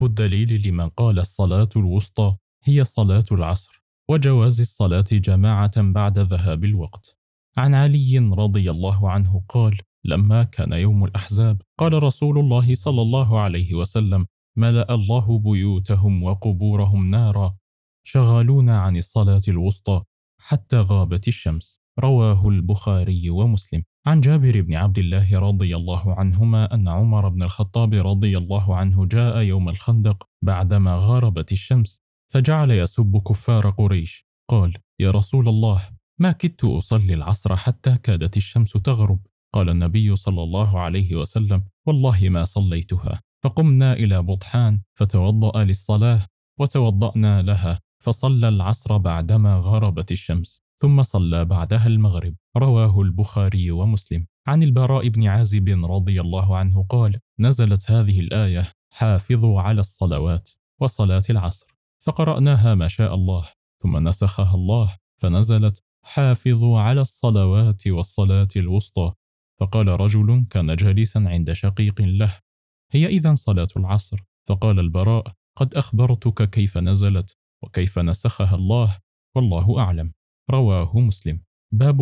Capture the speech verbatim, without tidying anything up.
الدليل لمن قال الصلاة الوسطى هي صلاة العصر، وجواز الصلاة جماعة بعد ذهاب الوقت. عن علي رضي الله عنه قال: لما كان يوم الأحزاب قال رسول الله صلى الله عليه وسلم: ملأ الله بيوتهم وقبورهم نارا، شغلونا عن الصلاة الوسطى حتى غابت الشمس. رواه البخاري ومسلم. عن جابر بن عبد الله رضي الله عنهما أن عمر بن الخطاب رضي الله عنه جاء يوم الخندق بعدما غاربت الشمس، فجعل يسب كفار قريش. قال: يا رسول الله، ما كدت أصلي العصر حتى كادت الشمس تغرب. قال النبي صلى الله عليه وسلم: والله ما صليتها. فقمنا إلى بطحان فتوضأ للصلاة، وتوضأنا لها، فصلى العصر بعدما غربت الشمس، ثم صلى بعدها المغرب. رواه البخاري ومسلم. عن البراء بن عازب رضي الله عنه قال: نزلت هذه الآية: حافظوا على الصلوات وصلاة العصر، فقرأناها ما شاء الله، ثم نسخها الله فنزلت: حافظوا على الصلوات والصلاة الوسطى. فقال رجل كان جالسا عند شقيق له: هي إذن صلاة العصر؟ فقال البراء: قد أخبرتك كيف نزلت وكيف نسخها الله، والله أعلم. رواه مسلم. باب